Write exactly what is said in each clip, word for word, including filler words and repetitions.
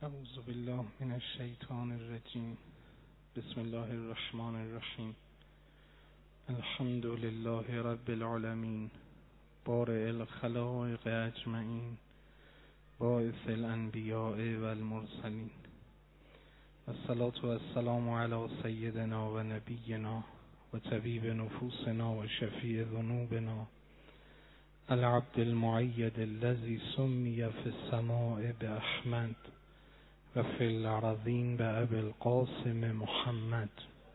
اعوذ بالله من الشیطان الرجیم. بسم الله الرحمن الرحیم. الحمد لله رب العالمین، بارئ الخلائق اجمعین، باعث الانبیاء والمرسلین، والصلاة والسلام علی سیدنا و نبینا و طبیب نفوسنا و شفیع ذنوبنا العبد المؤید الذی سمی فی السماء باحمد و فی الارضین بابی القاسم محمد.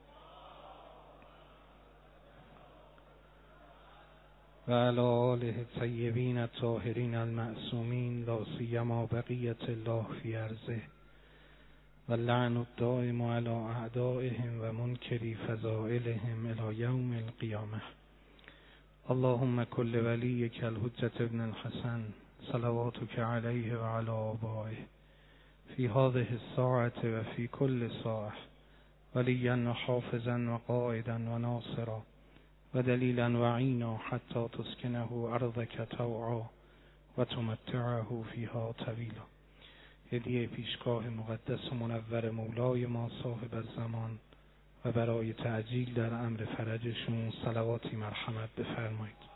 و علی آله الطیبین الطاهرین المعصومین، لا سیما بقیة الله فی ارضه، و اللعن الدائم علی اعدائهم و منکری فضائلهم الی یوم القیامه. اللهم کل ولیک الحجة ابن الحسن صلواتک علیه و علی آبائه فی هذه الساعة و فی کل ساعة، ولیا و حافظا و قائدا و ناصرا و دلیلا و عینا حتی تسکنه ارضک طوعا و تمتعه فیها طویلا. هدیه پیشگاه مقدس و منور مولای ما صاحب الزمان و برای تعجیل در امر فرجشون صلواتی مرحمت بفرمایید.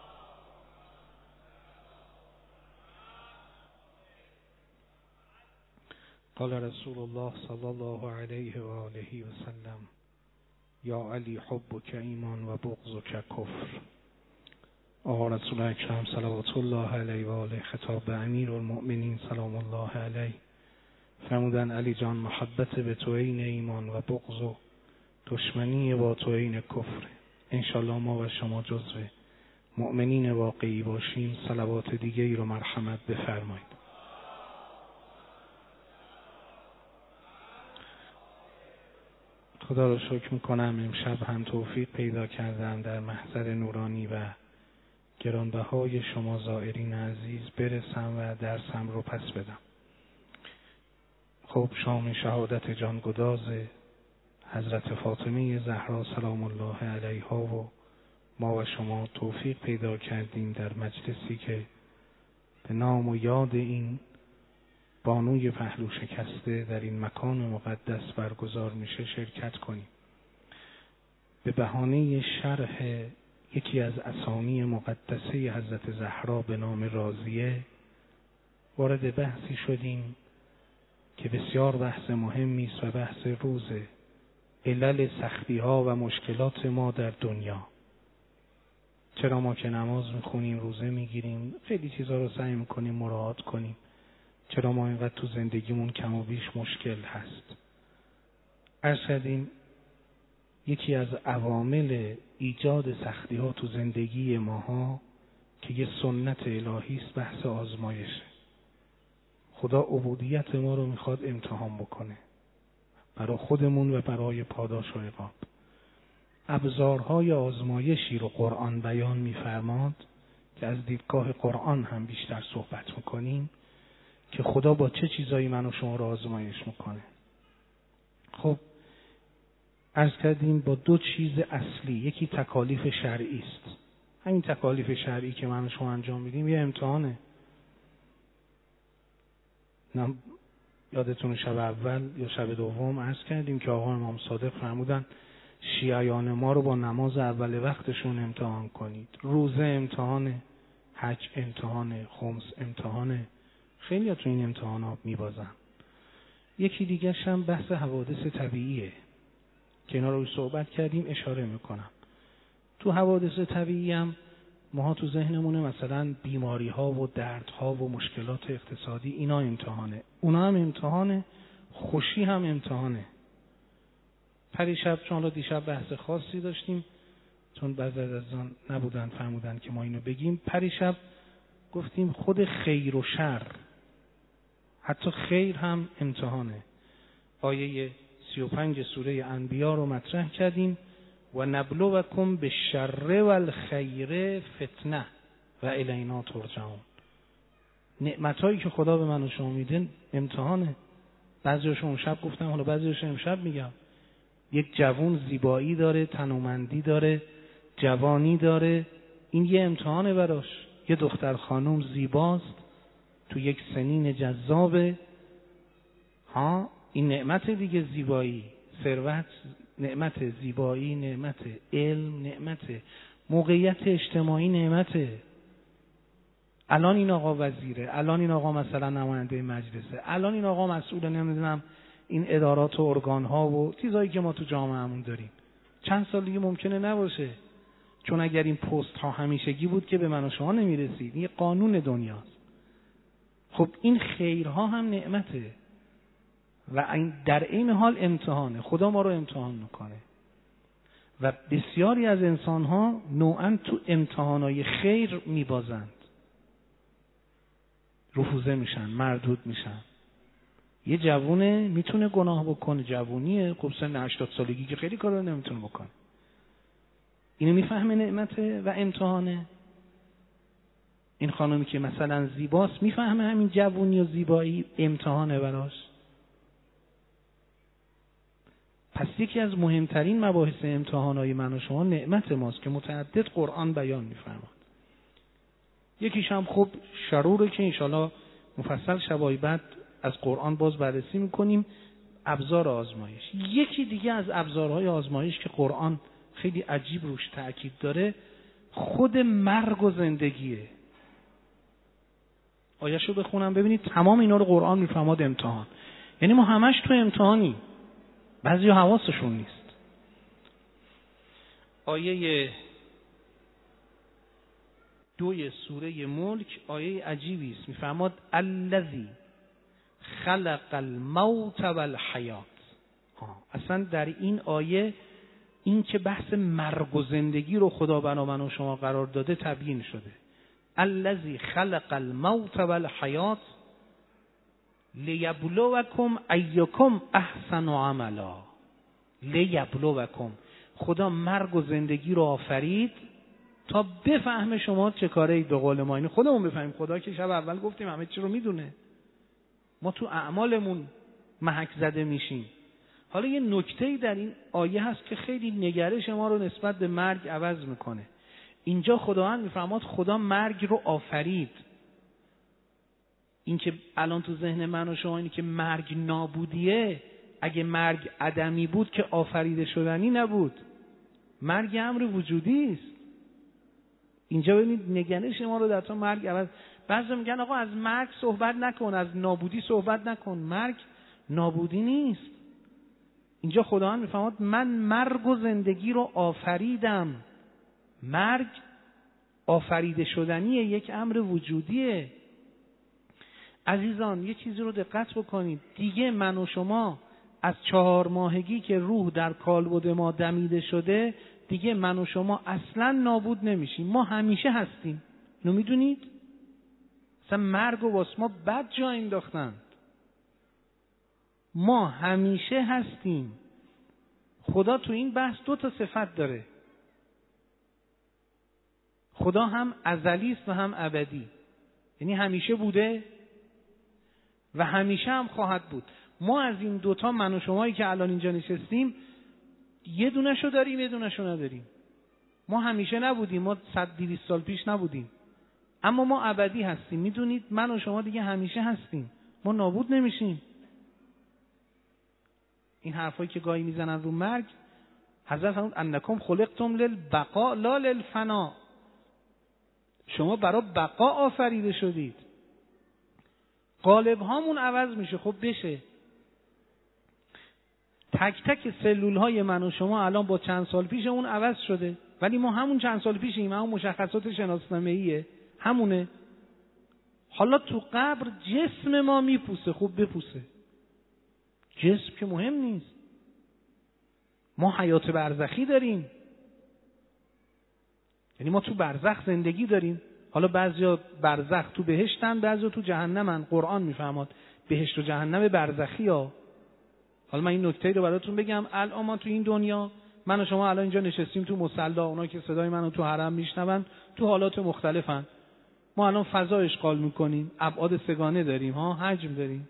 قال رسول الله صلی الله علیه و آله و سلم: یا علی حبک ایمان و بغضک کفر. آقا رسول اکرم صلوات الله علیه و آله خطاب به امیر المؤمنین سلام الله علیه فرمودن: علی جان، محبت به تو عین ایمان و بغض و دشمنی با تو عین کفر. انشالله ما و شما جزو مؤمنین واقعی باشیم. صلوات دیگه ای رو مرحمت بفرمایید. خدا رو شکر میکنم امشب هم توفیق پیدا کردم در محضر نورانی و گرانبهای شما زائرین عزیز برسم و درسم رو پس بدم. خب شام شهادت جانگداز حضرت فاطمه زهرا سلام الله علیها و ما و شما توفیق پیدا کردیم در مجلسی که به نام و یاد این بانوی پهلو شکسته در این مکان مقدس برگزار میشه شرکت کنیم. به بهانه شرح یکی از اسامی مقدسه حضرت زهرا به نام راضیه وارد بحثی شدیم که بسیار بحث مهمی است و بحث روز علل سختی ها و مشکلات ما در دنیا. چرا ما که نماز میخونیم، روزه میگیریم، خیلی چیزا رو سعی میکنیم مراعات کنیم، چرا ما اینقدر تو زندگیمون کم و بیش مشکل هست؟ عرض کردیم یکی از عوامل ایجاد سختی ها تو زندگی ماها که یه سنت الهی است بحث آزمایشه. خدا عبودیت ما رو میخواد امتحان بکنه برای خودمون و برای پاداش و عقاب. ابزارهای آزمایشی رو قرآن بیان میفرماد که از دیدگاه قرآن هم بیشتر صحبت میکنیم که خدا با چه چیزایی من و شما رو آزمایش میکنه. خب عرض کردیم با دو چیز اصلی، یکی تکالیف شرعی است. همین تکالیف شرعی که من و شما انجام میدیم یه امتحانه. نه یادتون شب اول یا شب دوم عرض کردیم که آقا امام صادق فرمودن شیعیان ما رو با نماز اول وقتشون امتحان کنید. روزه امتحانه، حج امتحانه، خمس امتحانه. خیلی ها تو این امتحانات میبازن. یکی دیگه هم بحث حوادث طبیعیه که اینا رو صحبت کردیم، اشاره میکنم. تو حوادث طبیعی هم ما تو ذهنمونه مثلا بیماری ها و درد ها و مشکلات اقتصادی، اینا امتحانه. اونا هم امتحانه، خوشی هم امتحانه. پریشب چون حالا دیشب بحث خاصی داشتیم چون بعضی از آن نبودن فرمودن که ما اینو بگیم. پریشب گفتیم خود خیر و شر، حتی خیر هم امتحانه. آیه سی و پنج سوره انبیا رو مطرح کردیم: و نبلوکم بالشر والخیر فتنه و الینا ترجعون. نعمتایی که خدا به من و شما میده امتحانه. بعضیاشو اون شب گفتم، حالا بعضیاشو امشب میگم. یک جوان زیبایی داره، تنومندی داره، جوانی داره، این یه امتحانه براش. یه دختر خانم زیباست، تو یک سنین جذابه، ها این نعمت دیگه، زیبایی، ثروت، نعمت زیبایی، نعمت علم، نعمت موقعیت اجتماعی، نعمت. الان این آقا وزیره، الان این آقا مثلا نماینده مجلسه، الان این آقا مسئول نمیدونم این ادارات و ارگان ها و چیزایی که ما تو جامعهمون داریم. چند سال دیگه ممکنه نباشه، چون اگر این پست ها همیشگی بود که به من و شما نمیرسید. این قانون دنیاست. خب این خیرها هم نعمته و این در این حال امتحانه. خدا ما رو امتحان میکنه و بسیاری از انسان ها نوعاً تو امتحانای خیر میبازند، رفوزه میشن، مردود میشن. یه جوونه میتونه گناه بکنه، جوونیه، خب سن هشتاد سالگی که خیلی کارا نمیتونه بکنه. اینو میفهمه نعمته و امتحانه. این خانمی که مثلا زیباست میفهمه همین جوونی و زیبایی امتحانه براش. پس یکی از مهمترین مباحث امتحانای من و شما نعمت ماست که متعدد قرآن بیان میفرماد. یکیش هم خب شروره که انشالله مفصل شبای بعد از قرآن باز بررسی میکنیم، ابزار آزمایش. یکی دیگه از ابزارهای آزمایش که قرآن خیلی عجیب روش تأکید داره، خود مرگ و زندگیه. آیه‌شو بخونم ببینید تمام اینا رو قرآن میفرماد امتحان. یعنی ما همش تو امتحانی، بعضی حواسشون نیست. آیه دوی سوره ملک آیه عجیبی است، میفرماد الذی خلق الموت والحیات. اصلا در این آیه این که بحث مرگ و زندگی رو خدا بنا من و شما قرار داده تبیین شده. الذی خلق الموت والحیات لیبلوکم ایکم احسن عملا. لیبلوکم، خدا مرگ و زندگی رو آفرید تا بفهمه شما چه کاره اید. به قول ما اینو خودمون بفهمیم. خدا که شب اول گفتیم همه چی رو میدونه، ما تو اعمالمون محک زده میشیم. حالا یه نکته‌ای در این آیه هست که خیلی نگرش ما رو نسبت به مرگ عوض میکنه. اینجا خداوند میفرماد خدا مرگ رو آفرید. این که الان تو ذهن من و شما اینی که مرگ نابودیه، اگه مرگ عدمی بود که آفریده شدنی نبود. مرگ امر وجودی است. اینجا ببینید نگرش ما رو در تو مرگ عوض. بعضی میگن آقا از مرگ صحبت نکن، از نابودی صحبت نکن. مرگ نابودی نیست. اینجا خداوند میفرماد من مرگ و زندگی رو آفریدم. مرگ آفریده شدنیه، یک امر وجودیه. عزیزان یه چیزی رو دقت بکنید، دیگه من و شما از چهار ماهگی که روح در کالبد ما دمیده شده، دیگه من و شما اصلا نابود نمیشیم. ما همیشه هستیم. اینو میدونید؟ اصلا مرگ و واسه ما بد جا انداختن. ما همیشه هستیم. خدا تو این بحث دو تا صفت داره. خدا هم ازلی است و هم ابدی. یعنی همیشه بوده و همیشه هم خواهد بود. ما از این دوتا من و شمایی که الان اینجا نشستیم یه دونشو داریم یه دونشو نداریم. ما همیشه نبودیم، ما صد دویست سال پیش نبودیم، اما ما ابدی هستیم. میدونید من و شما دیگه همیشه هستیم، ما نابود نمیشیم. این حرفایی که گاهی میزنن رو مرگ، حضرت فرمود انکم خلقتم للبقاء لا للفنا. شما برای بقا آفریده شدید. قالب هامون عوض میشه. خب بشه. تک تک سلول های من و شما الان با چند سال پیش اون عوض شده، ولی ما همون چند سال پیشیم، همون مشخصات شناسنامه‌ایه همونه. حالا تو قبر جسم ما میپوسه. خوب بپوسه، جسم که مهم نیست. ما حیات برزخی داریم، یعنی ما تو برزخ زندگی داریم. حالا بعضیا برزخ تو بهشتن، بعضیا تو جهنمن. قرآن میفرماد بهشت و جهنم برزخی ها. حالا من این نکته رو براتون بگم. الان ما تو این دنیا، من و شما الان اینجا نشستیم تو مصلی، اونا که صدای منو تو حرم میشنون تو حالات مختلفن. ما الان فضا اشغال میکنیم، ابعاد سگانه داریم، ها حجم داریم.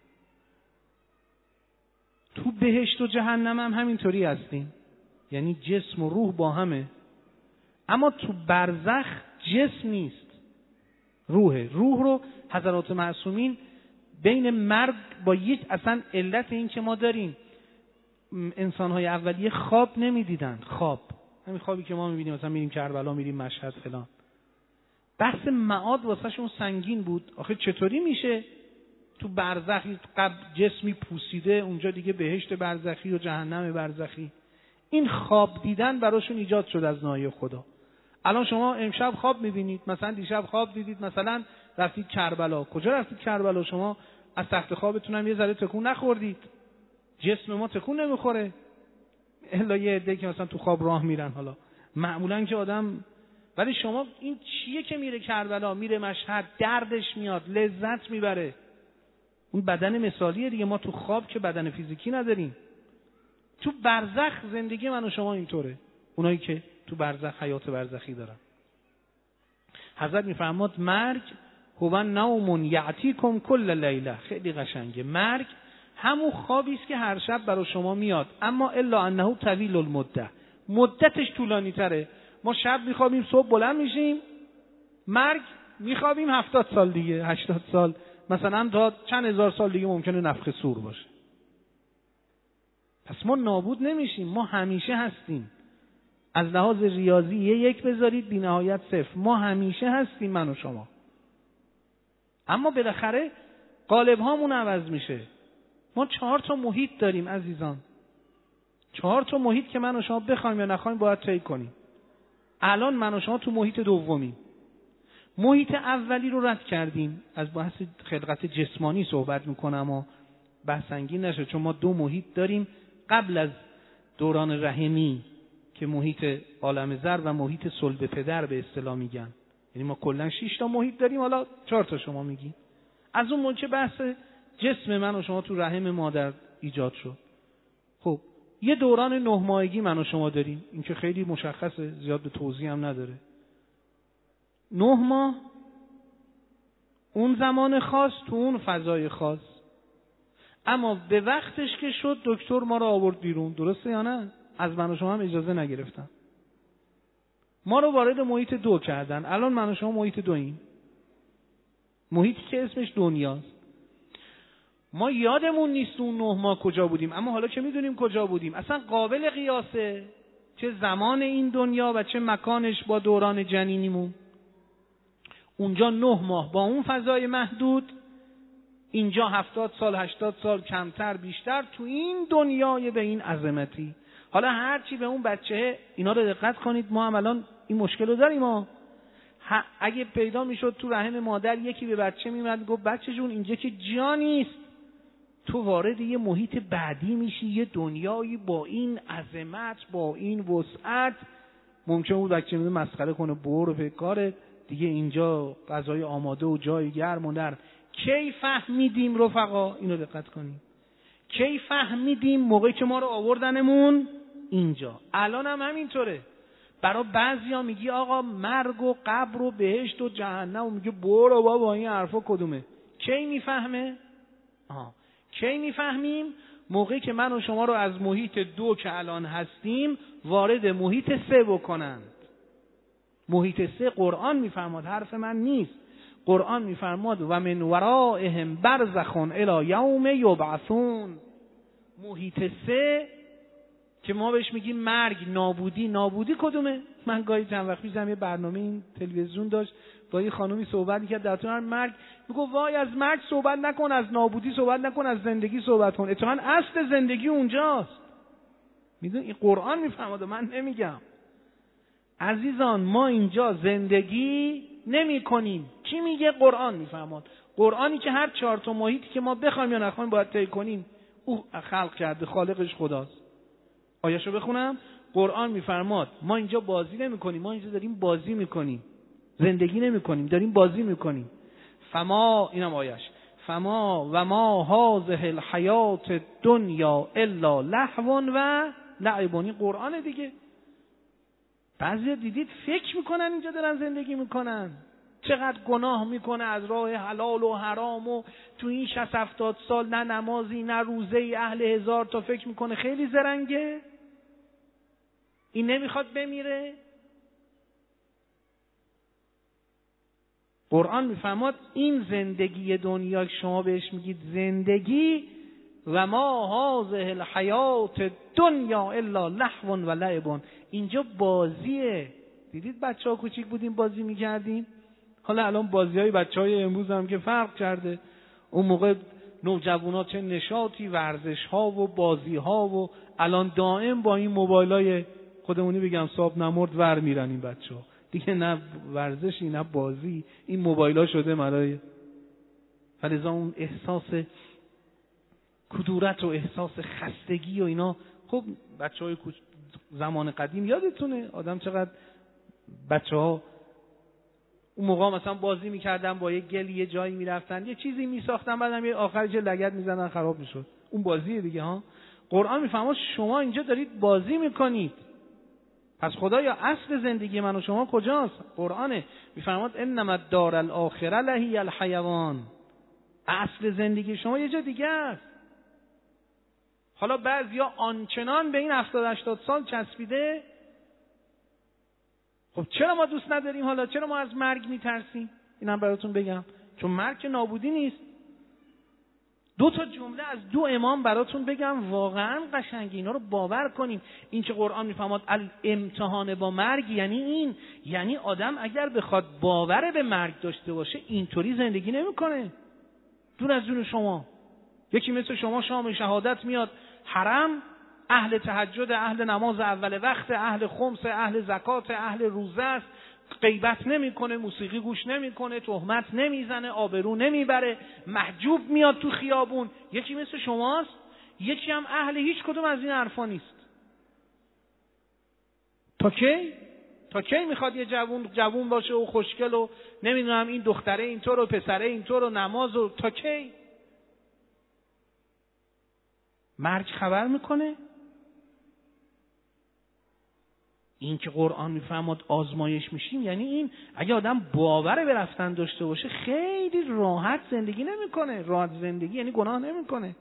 تو بهشت و جهنم هم همینطوری هستیم، یعنی جسم و روح با همه. اما تو برزخ جسم نیست، روحه. روح رو حضرات معصومین بین مرگ با یک اصلا علت این که ما داریم انسان‌های اولیه خواب نمی‌دیدن. خواب همین خوابی که ما می‌بینیم، مثلا میریم کربلا، میریم مشهد فلان. بحث معاد واسهشون سنگین بود. آخه چطوری میشه تو برزخی قبل جسمی پوسیده، اونجا دیگه بهشت برزخی و جهنم برزخی. این خواب دیدن براشون ایجاد شد از ناحیه خدا. الان شما امشب خواب می‌بینید، مثلا دیشب خواب دیدید، مثلا رفتید کربلا. کجا رفتید کربلا؟ شما از تخت خوابتون هم یه ذره تکون نخوردید. جسم ما تکون نمیخوره الا یه عده که مثلا تو خواب راه میرن. حالا معمولا که آدم، ولی شما این چیه که میره کربلا، میره مشهد، دردش میاد، لذت میبره. اون بدن مثالیه دیگه. ما تو خواب که بدن فیزیکی نداریم. تو برزخ زندگی من و شما اینطوره. اونایی که تو برزخ حیات برزخی دارن. حضرت میفرماد مرگ هو نوم یعتیکم کل لیله. خیلی قشنگه. مرگ همون خوابی است که هر شب برای شما میاد، اما الا انه طویل المده، مدتش طولانی تره. ما شب میخوابیم، صبح بلند میشیم. مرگ میخوابیم هفتاد سال دیگه، هشتاد سال، مثلا تا چند هزار سال دیگه ممکنه نفخ صور باشه. پس ما نابود نمیشیم، ما همیشه هستیم. از لحاظ ریاضی یه یک بذارید بی نهایت صفر، ما همیشه هستیم من و شما. اما بالاخره قالب هامون عوض میشه. ما چهار تا محیط داریم عزیزان، چهار تا محیط که من و شما بخوایم یا نخوایم باید طی کنیم. الان من و شما تو محیط دومیم. محیط اولی رو رد کردیم. از بحث خلقت جسمانی صحبت میکنم و بحث سنگین نشه، چون ما دو محیط داریم قبل از دوران رحمی که محیط عالم ذر و محیط صلب پدر به اصطلاح میگن. یعنی ما کلا شش تا محیط داریم، حالا چهار تا شما میگی. از اون موقع بحث جسم من و شما تو رحم مادر ایجاد شد. خب یه دوران نه ماهگی من و شما داریم، این که خیلی مشخصه، زیاد به توضیح هم نداره. نه ماه اون زمان خاص تو اون فضای خاص، اما به وقتش که شد دکتر ما رو آورد بیرون. درسته یا نه؟ از من و شما هم اجازه نگرفتن، ما رو وارد محیط دو کردن. الان من و شما محیط دوییم، محیطی که اسمش دنیاست. ما یادمون نیست اون نه ماه کجا بودیم، اما حالا که میدونیم کجا بودیم، اصلا قابل قیاسه چه زمان این دنیا و چه مکانش با دوران جنینیمون. اونجا نه ماه با اون فضای محدود، اینجا هفتاد سال، هشتاد سال، کمتر بیشتر، تو این دنیای به این عظمتی. حالا هرچی به اون بچه، اینا رو دقت کنید، ما هم الان این مشکل رو داریم. ما اگه پیدا میشد تو رحم مادر یکی به بچه میمد گفت بچه جون اینجا که جا نیست، تو وارد یه محیط بعدی میشی، یه دنیایی با این عظمت، با این وسعت. ممکنه اون بچه میده مسخره کنه، برو به کارت دیگه، اینجا غذای آماده و جای گرم و نرم. کی فهمیدیم رفقا؟ اینو دقت کنیم. کی فهمیدیم؟ موقعی که ما رو آوردنمون اینجا. الان هم همینطوره. برای بعضیا میگی آقا مرگ و قبر و بهشت و جهنم، و میگه برو بابا این حرفا کدومه؟ کی میفهمه؟ آها کی میفهمیم؟ موقعی که من و شما رو از محیط دو که الان هستیم وارد محیط سه بکنند. محیط سه قرآن میفرماد، حرف من نیست. قرآن میفرماد و من ورائهم برزخ الی یوم یبعثون. محیط سه که ما بهش میگیم مرگ، نابودی. نابودی کدومه؟ من گاهی چند وقت پیشم یه برنامه این تلویزیون داشت، با یه خانومی صحبت میکرد در طول مرگ، میگه وای از مرگ صحبت نکن، از نابودی صحبت نکن، از زندگی صحبت کن. اتفاقا اصل زندگی اونجاست. میدون این قرآن میفرماد، من نمیگم. عزیزان ما اینجا زندگی نمی کنیم. کی میگه؟ قرآن میفرماد. قرآنی که هر چهار تا محیطی که ما بخوایم یا نخوایم باید طی کنیم او خلق کرده، خالقش خداست. آیه‌شو بخونم. قرآن میفرماد ما اینجا بازی نمی کنیم، ما اینجا داریم بازی میکنیم، زندگی نمی کنیم، داریم بازی میکنیم. فما، اینم آیه‌اش، فما و ما هذه الحیات دنیا الا لهو و لعب. قرآن دیگه. بعضی دیدید فکر میکنن اینجا دارن زندگی میکنن، چقدر گناه میکنه از راه حلال و حرام و تو این شصت هفتاد سال نه نمازی نه روزه، اهل هزار تا فکر میکنه خیلی زرنگه، این نمیخواد بمیره. قرآن میفرماد این زندگی دنیا که شما بهش میگید زندگی، و ما هذه الحیات دنیا الا لهو و لعب، اینجا بازیه. دیدید بچه ها کوچیک بودیم بازی میکردیم؟ حالا الان بازی های بچه های امروز هم که فرق کرده. اون موقع نوجوانا چه نشاطی، ورزش ها و بازی ها، و الان دائم با این موبایل های خودمونی بگم صاحب نمرد ور میرن این بچه ها دیگه، نه ورزشی نه بازی، این موبایل ها شده مرای. فلذا اون احساس کدورت و احساس خستگی و اینا، خب بچه های زمان قدیم یادتونه آدم چقدر بچه ها اون موقع مثلا بازی میکردن با یه گل یه جایی میرفتن یه چیزی میساختن، بعدم یه آخرش لگد میزنن خراب میشد. اون بازیه دیگه ها. قرآن میفهمه شما اینجا دارید بازی میکنید. پس خدایا اصل زندگی من و شما کجاست؟ قرآنه. میفرماد انما الدار الاخره لهی الحیوان. اصل زندگی شما یه جا دیگه است. حالا بعضیا آنچنان به این هفتاد هشتاد سال چسبیده. خب چرا ما دوست نداریم؟ حالا چرا ما از مرگ میترسیم؟ اینم براتون بگم، چون مرگ نابودی نیست. دو تا جمله از دو امام براتون بگم واقعا قشنگه، اینا رو باور کنیم. این که قرآن میفهمد الامتحان با مرگ یعنی این، یعنی آدم اگر بخواد باور به مرگ داشته باشه اینطوری زندگی نمیکنه. دور از جون شما یکی مثل شما شام شهادت میاد حرم، اهل تهجد، اهل نماز اول وقت، اهل خمس، اهل زکات، اهل روزه است، غیبت نمیکنه، موسیقی گوش نمیکنه، تهمت نمیزنه، آبرو نمیبره، محجوب میاد تو خیابون. یکی مثل شماست، یکی هم اهل هیچ کدوم از این حرفا نیست. تا کی؟ تا کی میخواد یه جوون جوون باشه و خوشگل و نمیدونم این دختره اینطور و پسره اینطور و نماز و تا کی؟ مرگ خبر میکنه. این که قرآن میفهمد آزمایش میشیم یعنی این، اگه آدم باور به رفتن داشته باشه خیلی راحت زندگی نمیکنه. راحت زندگی یعنی گناه نمیکنه.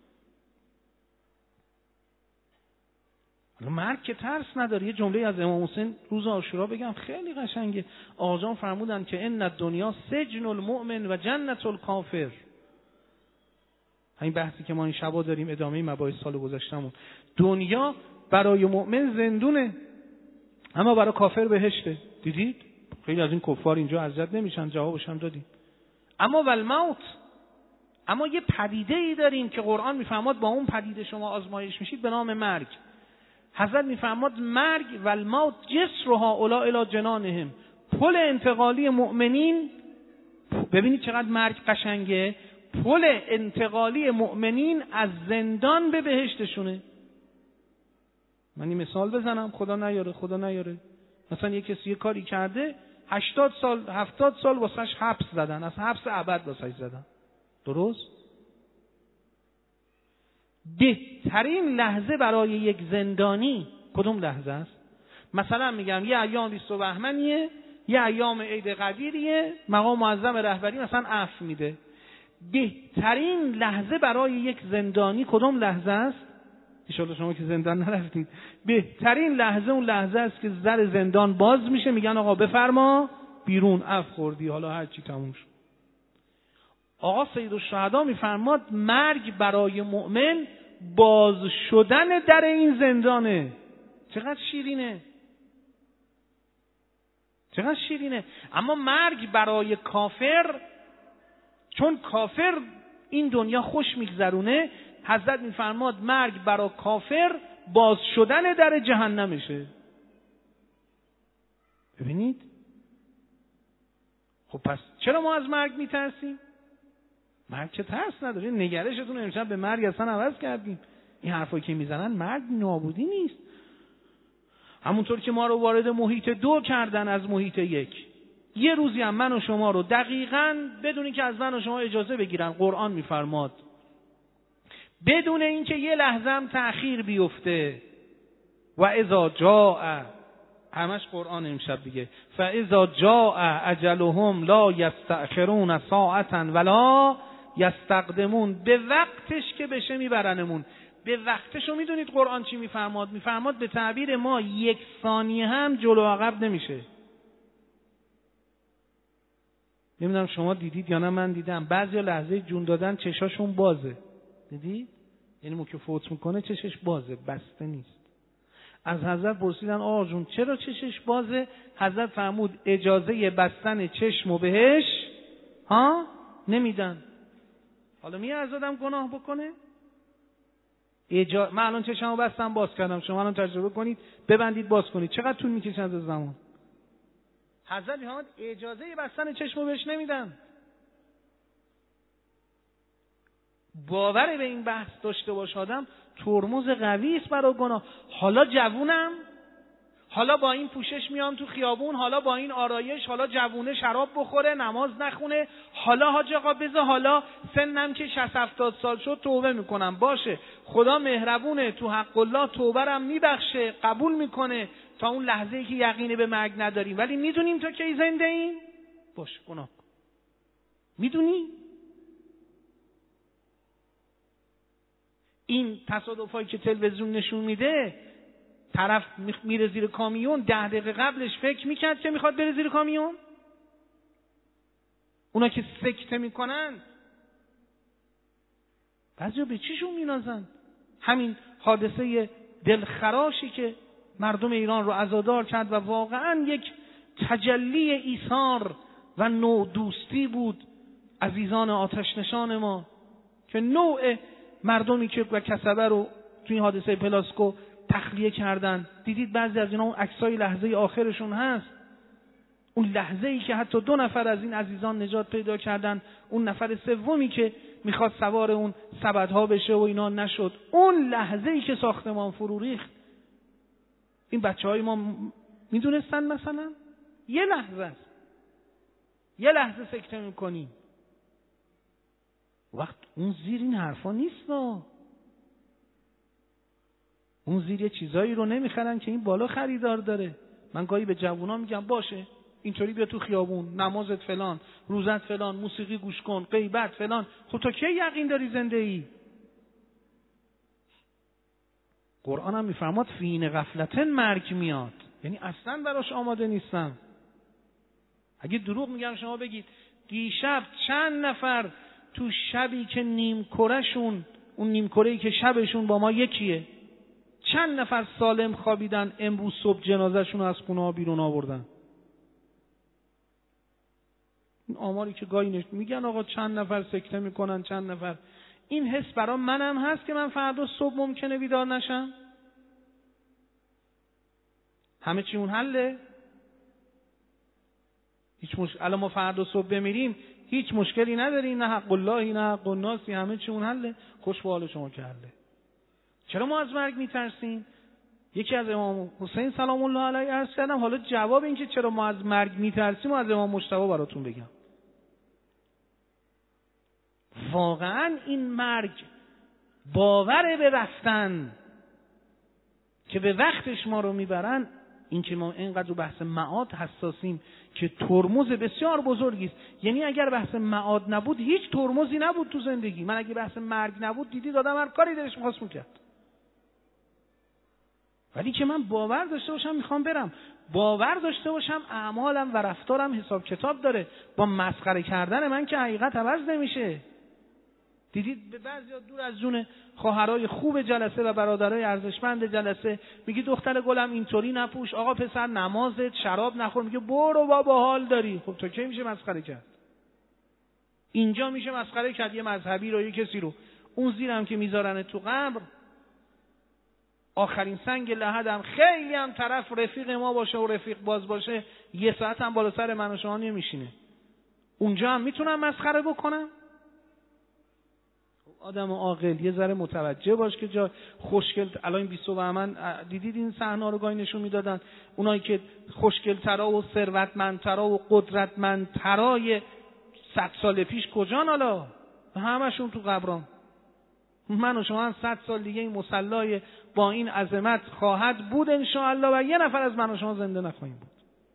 مرگ که ترس نداره. یه جمله از امام حسین روز عاشورا بگم خیلی قشنگه. آقا فرمودن که ان الدنیا سجن المؤمن و جنت الکافر. همین بحثی که ما این شبا داریم ادامه مباحث سال گذشتمون. دنیا برای مؤمن زندونه، اما برای کافر بهشته. دیدید؟ خیلی از این کفار اینجا اذیت نمیشن، جوابش هم دادیم. اما والموت، اما یه پدیده ای داریم که قرآن میفرماد با اون پدیده شما آزمایش میشید به نام مرگ. حضرت میفرماد مرگ والموت جسرها اولا الی جنانهم. پل انتقالی مؤمنین، ببینید چقدر مرگ قشنگه، پل انتقالی مؤمنین از زندان به بهشتشونه. من این مثال بزنم، خدا نیاره خدا نیاره مثلا یه کسی یه کاری کرده هشتاد سال هفتاد سال واسش حبس زدن، از حبس ابد واسش زدن. درست؟ بهترین لحظه برای یک زندانی کدوم لحظه است؟ مثلا میگم یه ایام بیست بهمنیه، یه ایام عید قدیریه، مقام معظم رهبری مثلا عفو میده. بهترین لحظه برای یک زندانی کدوم لحظه است؟ انشاءالله شما که زندان نرفتید، بهترین لحظه اون لحظه است که در زندان باز میشه، میگن آقا بفرما بیرون، عفو خوردی، حالا هر چی تموم شد. آقا سید الشهدا میفرماد مرگ برای مؤمن باز شدن در این زندانه. چقدر شیرینه، چقدر شیرینه. اما مرگ برای کافر، چون کافر این دنیا خوش میگذرونه، حضرت میفرماد مرگ برای کافر باز شدن در جهنمشه. ببینید؟ خب پس چرا ما از مرگ میترسیم؟ مرگ چه ترس نداره. نگرشتون امشب به مرگ اصلا عوض کردیم. این حرفایی که میزنن مرگ نابودی نیست. همونطور که ما رو وارد محیط دو کردن از محیط یک، یه روزی هم من و شما رو دقیقاً بدون اینکه از من و شما اجازه بگیرن، قرآن میفرماد بدون اینکه یه لحظه هم تأخیر بیفته، و اذا جاء، همش قرآن امشب دیگه، فاذا جاء اجلهم لا یستأخرون ساعتا ولا یستقدمون. به وقتش که بشه میبرنمون. به وقتشو میدونید قرآن چی میفرماد؟ میفرماد به تعبیر ما یک ثانیه هم جلو عقب نمیشه. نمیدونم شما دیدید یا نه، من دیدم بعضیا لحظه جون دادن چشاشون بازه. دیدید؟ یعنی مو که فوت میکنه چشش بازه، بسته نیست. از حضرت پرسیدن آقا جون چرا چشش بازه؟ حضرت فرمود اجازه بستن چشمو بهش ها نمیدن. حالا میارزادم گناه بکنه؟ اجا... من الان چشمو بستم باز کردم، شما الان تجربه کنید ببندید باز کنید، چقدر طول میکشه از زمان؟ حضرت میفرماد اجازه بستن چشمو بهش نمیدن. باور به این بحث داشته باش آدم، ترمز قوی است برای گناه. حالا جوونم، حالا با این پوشش میام تو خیابون، حالا با این آرایش، حالا جوونه شراب بخوره، نماز نخونه، حالا حاج آقا بذار حالا سنم که شصت هفتاد سال شد توبه میکنم. باشه، خدا مهربونه، تو حق الله توبه‌رم میبخشه، قبول میکنه تا اون لحظه‌ای که یقین به مرگ نداریم. ولی میدونیم تا کی زنده ایم؟ باشه گناه کن. میدونی؟ این تصادفایی که تلویزیون نشون میده، طرف میره زیر کامیون، ده دقیقه قبلش فکر میکرد که میخواد بره زیر کامیون. اونا که سکته میکنن بعضیا به چیشون مینازن. همین حادثه دلخراشی که مردم ایران رو عزادار کرد و واقعا یک تجلی ایثار و نوع دوستی بود عزیزان آتش نشان ما، که نوع مردمی که و کسبه رو توی این حادثه پلاسکو تخلیه کردن. دیدید بعضی از اینا اون عکسای لحظه آخرشون هست، اون لحظه ای که حتی دو نفر از این عزیزان نجات پیدا کردن، اون نفر سومی که میخواد سوار اون سبدها بشه و اینا نشد، اون لحظه ای که ساختمان فرو ریخت. این بچه های ما میدونستن مثلا یه لحظه است، یه لحظه سکته میکنیم، وقت اون زیر این حرفا نیست. اون زیر یه چیزایی رو نمیخرن که این بالا خریدار داره. من گاهی به جوونا میگم باشه اینطوری بیا تو خیابون، نمازت فلان، روزت فلان، موسیقی گوش کن، غیبت فلان. خب تو کی یقین داری زنده ای؟ قرآن هم میفرماد فین غفلتن مرگ میاد، یعنی اصلا براش آماده نیستم. اگه دروغ میگم شما بگید دیشب چند نفر تو شبی که نیم کرهشون، اون نیم کره‌ای که شبشون با ما یکیه، چند نفر سالم خوابیدن امروز صبح جنازهشون رو از خونه ها بیرون آوردن. این آماری که گاهی میگن آقا چند نفر سکته میکنن چند نفر، این حس برای منم هست که من فردا صبح ممکنه بیدار نشم. همه چی اون حله؟ هیچ مشکل. الان ما فردا صبح بمیریم هیچ مشکلی نداریم، نه حق الله نه حق الناس، همه چی اون حله. خوش به حال شما که حله. چرا ما از مرگ میترسیم؟ یکی از امام حسین سلام الله علیه عرض کردم، حالا جواب این که چرا ما از مرگ میترسیم از امام مجتبی براتون بگم. واقعا این مرگ باور به رفتن که به وقتش ما رو میبرن، این که ما اینقدر رو بحث معاد حساسیم که ترمز بسیار بزرگی است. یعنی اگر بحث معاد نبود هیچ ترمزی نبود تو زندگی. من اگه بحث مرگ نبود دیدید آدم هر کاری دلش می‌خواست می‌کرد. ولی که من باور داشته باشم میخوام برم، باور داشته باشم اعمالم و رفتارم حساب کتاب داره، با مسخره کردن من که حقیقت عوض نمیشه. دیدید به بعضیا دور از جون خواهرای خوب جلسه و برادرای ارزشمند جلسه میگی دختر گلم اینطوری نپوش، آقا پسر نمازت، شراب نخور، میگه برو بابا حال داری. خب تو کی میشه مسخره کرد؟ اینجا میشه مسخره کرد یه مذهبی رو، یه کسی رو. اون زیرم که میذارن تو قبر، آخرین سنگ لحدم خیلی هم طرف رفیق ما باشه و رفیق باز باشه، یه ساعت هم بالا سر من و شما نمیشینه. اونجا هم میتونم مسخره بکنم؟ آدم عاقل یه ذره متوجه باش که جا خوشگل. الان بیست و بهمن دیدید این صحنه رو گاهی نشون میدادن، اونایی که خوشگل‌ترا و ثروتمندترا و قدرتمندترای صد سال پیش کجان؟ حالا همشون تو قبران. من و شما هم صد سال دیگه این مصلای با این عظمت خواهد بود انشاءالله و یه نفر از من و شما زنده نخواهیم بود.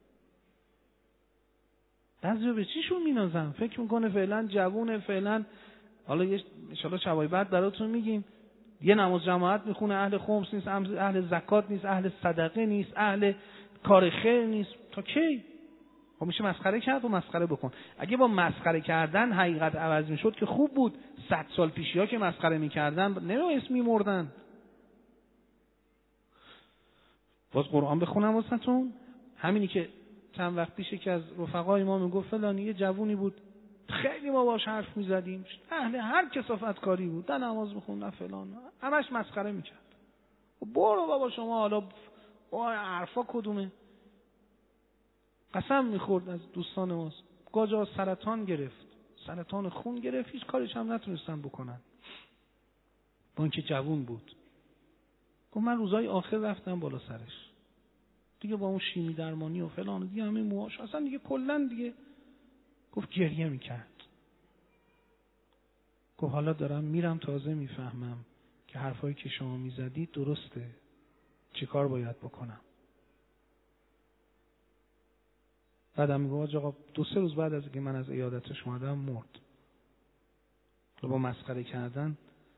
بعضیا به چیشون مینازن؟ فکر میکنه فعلا جوونه، فعلا حالا یه انشاءالله شبای بعد براتون میگیم، یه نماز جماعت میخونه، اهل خمس نیست، اهل زکات نیست، اهل صدقه نیست، اهل کار خیر نیست. تا کی؟ خب میشه مسخره کرد و مسخره بکن. اگه با مسخره کردن حقیقت عوض میشد که خوب بود. صد سال پیشیا که مسخره میکردن نمی‌بایست میمردن. باز قرآن بخونم واسهتون. همینی که چند وقت پیش که از رفقای ما میگفت فلانی یه جوونی بود خیلی ما باهاش حرف میزدیم، اهل هر کثافت کاری بود، نه نماز میخوند نه فلان، همش مسخره میکرد. برو بابا شما حالا حرفا کدومه؟ قسم میخورد از دوستان ماست، گاجا سرطان گرفت، سرطان خون گرفت، هیچ کارش هم نتونستن بکنن. با اینکه جوون بود. گفت من روزای آخر رفتم بالا سرش دیگه، با اون شیمی درمانی و فلان دیگه همه موهاش اصلا دیگه کلا دیگه، گفت گریه میکرد. گفت حالا دارم میرم تازه میفهمم که حرفایی که شما میزدید درسته، چی کار باید بکنم. بعدم میگه آقا دو سه روز بعد از که من از عیادتش اومدم مرد. با مسخره کردن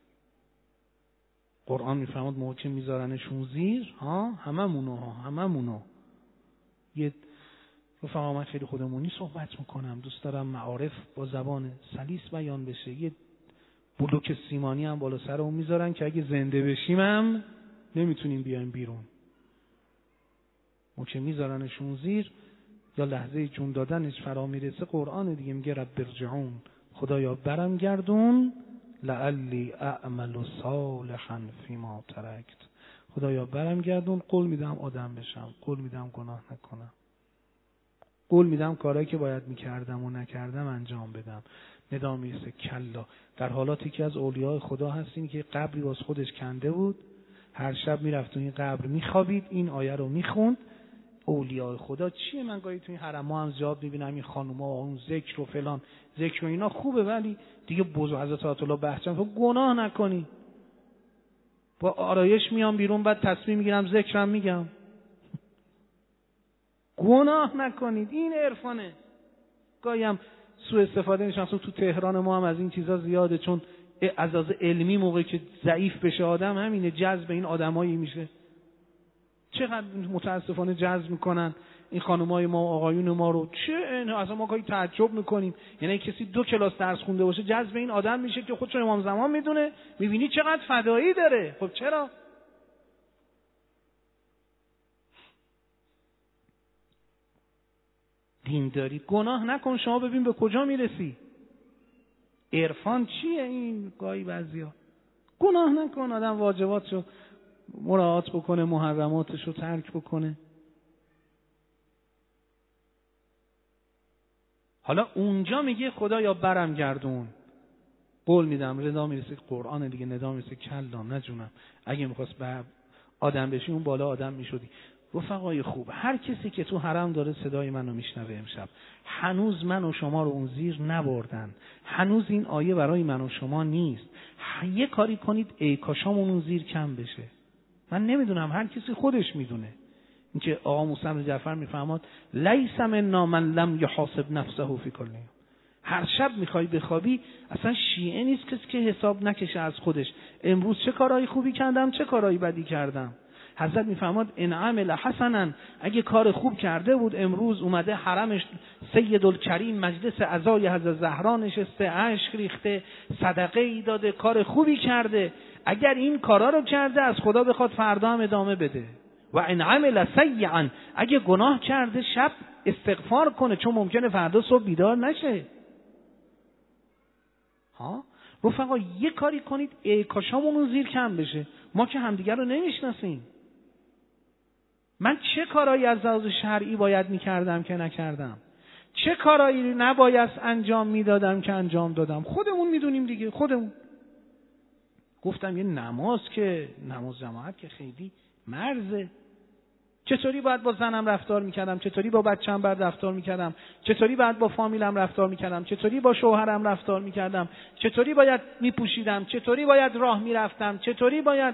قرآن میفرماد موقع که میذارنشون زیر، ها هممونو ها هممونو یه رفقا، من خیلی خودمونی صحبت میکنم، دوست دارم معارف با زبان سلیس بیان بشه. یه بلوک سیمانی هم بالا سر اون میذارن که اگه زنده بشیم هم نمیتونیم بیایم بیرون. موقع میذارنشون زیر یا لحظه جون دادنش فرا میرسه، قرآن دیگه میگه رب ارجعون، خدایا برم گردون، لعلی اعمل صالحا فیما ترکت، خدایا برم گردون، قول میدم آدم بشم، قول میدم گناه نکنم، قول میدم کارهایی که باید میکردم و نکردم انجام بدم. ندا میرسه کلا. در حالاتی که از اولیاء خدا هستین که قبری واس خودش کنده بود، هر شب میرفت تو این قبر میخوابید، این آیه رو میخوند. اولیاء خدا چیه؟ من گاهی تو این حرم‌ها هم زیاد میبینم این خانوما و اون ذکر و فلان، ذکر و اینا خوبه، ولی دیگه بزرگ حضرت آیت الله بهجت گناه نکنی. با آرایش میام بیرون، بعد تصمیم میگیرم ذکرم میگم. گناه نکنید، این عرفانه. گاهی هم سوء استفاده میشه. تو تهران ما هم از این چیزا زیاده، چون از از علمی موقعی که ضعیف بشه آدم، همینه جذب این آدمایی میشه. چقدر متاسفانه جذب میکنن این خانمای ما و آقایون ما رو. چه اصلا ما گاهی تعجب میکنیم، یعنی کسی دو کلاس درس خونده باشه جذب این آدم میشه که خودشون امام زمان میدونه، میبینی چقدر فدایی داره. خب چرا؟ دینداری. گناه نکن، شما ببین به کجا میرسی. عرفان چیه این؟ گاهی بعضیا گناه نکن، آدم واجباتشو مراعات بکنه، محرماتشو ترک بکنه. حالا اونجا میگه خدایا برم گردون، قول میدم. رضا میرسه قرآن دیگه، ندا میرسه کلا نجونم. اگه میخواست به آدم بشی اون بالا آدم میشدی. رفقای خوب، هر کسی که تو حرم داره صدای منو میشنوه امشب، هنوز من و شما رو اون زیر نبردن، هنوز این آیه برای من و شما نیست. یه کاری کنید ای کاشامون اون زیر کم بشه. من نمیدونم، هر کسی خودش میدونه. اینکه آقا موسی جعفر میفهماد لیس منا من لم یحاسب نفسه فی کل یوم. هر شب میخوای بخوابی، اصلا شیعه نیست کسی که حساب نکشه از خودش، امروز چه کارهای خوبی کردم چه کارهای بدی کردم. حضرت میفهماد ان عمل حسنا، اگه کار خوب کرده بود امروز اومده حرمش سیدالکریم مجلس عزای حضرت زهرا نشسته، اشک ریخته، صدقه ای داده، کار خوبی کرده. اگر این کارا رو کرده از خدا بخواد فردا هم ادامه بده. و ان عمل سیئا، اگه گناه کرده شب استغفار کنه، چون ممکنه فردا صبح بیدار نشه. ها رفقا یه کاری کنید ای کاشامون زیر کم بشه. ما که همدیگه رو نمیشناسیم. من چه کارایی از لحاظ شرعی باید میکردم که نکردم، چه کارایی نباید انجام میدادم که انجام دادم، خودمون میدونیم دیگه. خودمون گفتم یه نماز که نماز جماعت که خیلی مرزه. چطوری باید با زنم رفتار میکردم، چطوری با بچه‌م باید رفتار میکردم، چطوری باید با فامیلم رفتار میکردم، چطوری با شوهرم رفتار میکردم، چطوری باید میپوشیدم، چطوری باید راه میرفتم، چطوری باید.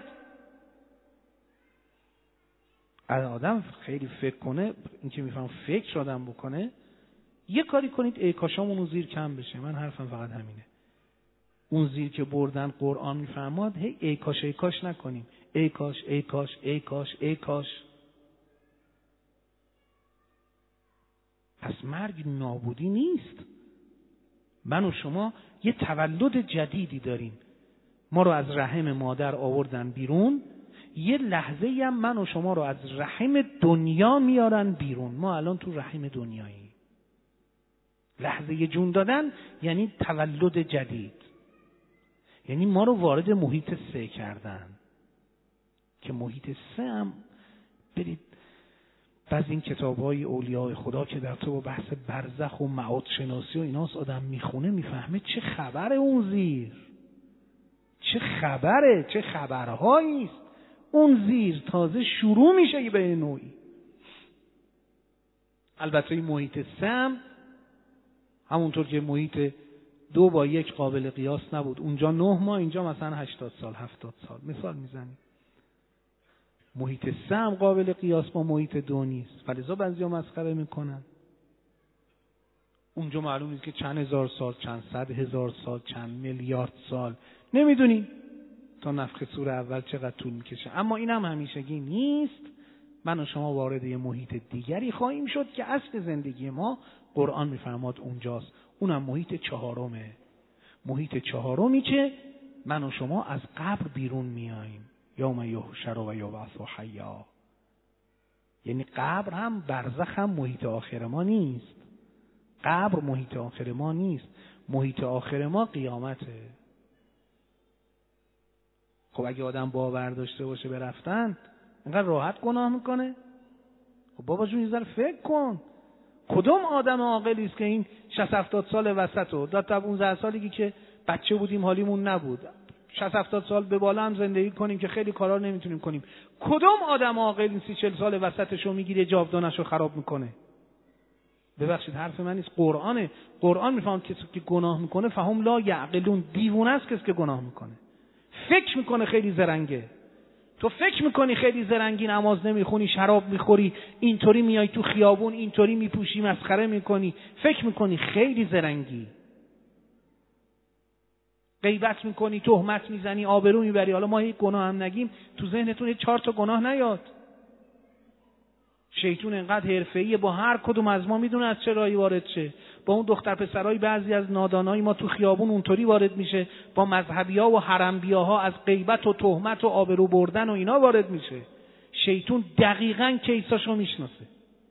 آدم خیلی فکر کنه، این که میفهم فکر آدم بکنه. یه کاری کنید ای کاشامون اون زیر کم بشه. من حرفم فقط همینه. اون زیر که بردن قرآن میفرماد هی ای کاش ای کاش نکنیم. ای کاش ای کاش ای کاش ای کاش. پس مرگ نابودی نیست. من و شما یه تولد جدیدی داریم. ما رو از رحم مادر آوردن بیرون، یه لحظه هم من و شما رو از رحم دنیا میارن بیرون. ما الان تو رحم دنیایی. لحظه جون دادن یعنی تولد جدید، یعنی ما رو وارد محیط سه کردن. که محیط سه هم برید بعضی این کتاب‌های اولیاء خدا که در تو بحث برزخ و معاد شناسی و ایناست آدم میخونه میفهمه چه خبره اون زیر، چه خبره، چه خبرهایی است. اون زیر تازه شروع میشه به نوعی. البته این محیط سه هم همونطور که محیط دو با یک قابل قیاس نبود، اونجا نه ماه، اینجا مثلا هشتاد سال هفتاد سال مثال میزنیم. محیط سه هم قابل قیاس با محیط دو نیست، فلذا بعضیا مسخره میکنن. اونجا معلوم نیست که چند هزار سال، چند صد هزار سال، چند میلیارد سال، نمیدونیم تا نفخ سور اول چقدر طول میکشه. اما این هم همیشگی نیست. من و شما وارد یه محیط دیگری خواهیم شد که اصل زندگی ما قرآن میفرماد اونجاست. اونم محیط چهارمه. محیط چهارمی که من و شما از قبر بیرون میاییم. یوم یحشر و یبعث حیا. یعنی قبر هم برزخ هم محیط آخر ما نیست. قبر محیط آخر ما نیست. محیط آخر ما قیامته. خب اگه آدم باور داشته باشه به رفتن، اینقدر راحت گناه میکنه؟ خب بابا جون یه ذره فکر کن. کدوم آدم عاقلی است که این شصت هفتاد سال وسطو تا پانزده سالی که بچه بودیم حالیمون نبود، شصت هفتاد سال به بالا هم زندگی کنیم که خیلی کارا نمیتونیم کنیم، کدوم آدم عاقلی سی چهل سال وسطشو میگیره جاودانشو خراب میکنه؟ ببخشید حرف من نیست، قرآنه. قرآن میفهمه کسی که گناه میکنه فهم لا یعقلون، دیوونه است کسی که گناه میکنه. فکر میکنه خیلی زرنگه. تو فکر میکنی خیلی زرنگی، نماز نمیخونی، شراب میخوری، اینطوری میای تو خیابون، اینطوری میپوشی، مسخره میکنی، فکر میکنی خیلی زرنگی. غیبت میکنی، تهمت میزنی، آبرو میبری. حالا ما هیچ گناه هم نگیم، تو ذهنتون هیچ چهار تا گناه نیاد. شیطون انقدر حرفه‌ایه، با هر کدوم از ما میدونه از چه راهی وارد شه. با اون دختر پسرای بعضی از نادانای ما تو خیابون اونطوری وارد میشه، با مذهبی‌ها و حرمبیاها از غیبت و تهمت و آبرو بردن و اینا وارد میشه. شیطون دقیقاً کیساشو میشناسه.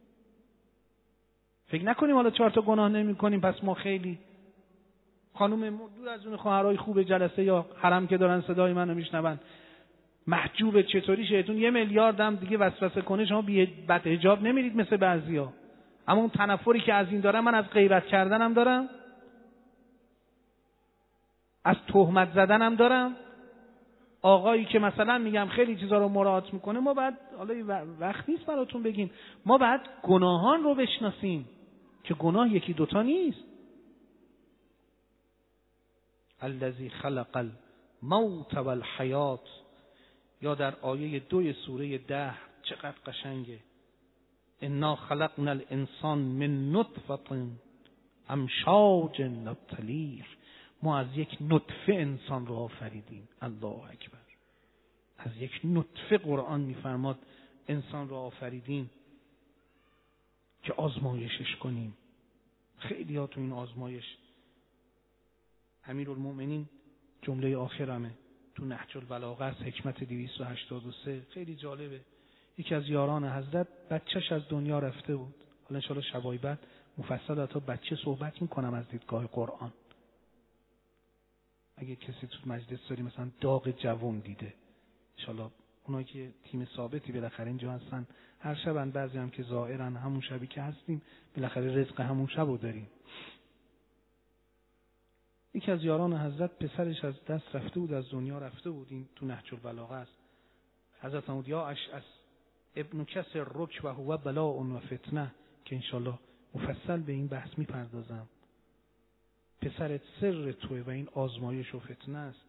فکر نکنیم حالا چهار تا گناه نمی‌کنیم پس ما خیلی خانم دور از اون خواهرای خوب جلسه یا حرم که دارن صدای منو میشنون محجوب، چطوری شیطون یه میلیارد هم دیگه وسوسه کنه شما بی بد حجاب نمیرید مثل بعضیا. اما اون تنفری که از این دارم من از غیبت کردنم دارم، از تهمت زدنم دارم. آقایی که مثلا میگم خیلی چیزا رو مراعات میکنه، ما بعد حالا وقت نیست براتون بگیم، ما بعد گناهان رو بشناسیم که گناه یکی دوتا نیست. الذی خلق الموت والحیات، یا در آیه دوی سوره ده چقدر قشنگه، انا خلقنا الانسان من نطفه امشاج نبتلیه. ما از یک نطفه انسان رو آفریدیم. الله اکبر. از یک نطفه قرآن میفرماد انسان رو آفریدیم که آزمایشش کنیم. خیلی ها تو این آزمایش، امیرالمومنین جمله آخرمه تو نهج البلاغه از حکمت دویست و هشتاد و سه، خیلی جالبه. یکی از یاران حضرت بچهش از دنیا رفته بود. حالا ان شاءالله شبای بعد مفصل تا بچه صحبت میکنم از دیدگاه قرآن. اگه کسی تو مجلس داری مثلا داغ جوان دیده، ان شاءالله اونایی که تیم ثابتی بالاخره اینجا هستن، هر شبن، بعضی هم که ظاهرن همون شبی که هستیم بالاخره رزق همون شبو داریم. یکی از یاران حضرت پسرش از دست رفته بود، از دنیا رفته بود. این تو نهج البلاغه است. حضرت فرمود یا اشعث ابن کسر رک و هو بلاء و فتنه، که انشالله مفصل به این بحث میپردازم. پسرت سر توه و این آزمایش و فتنه است.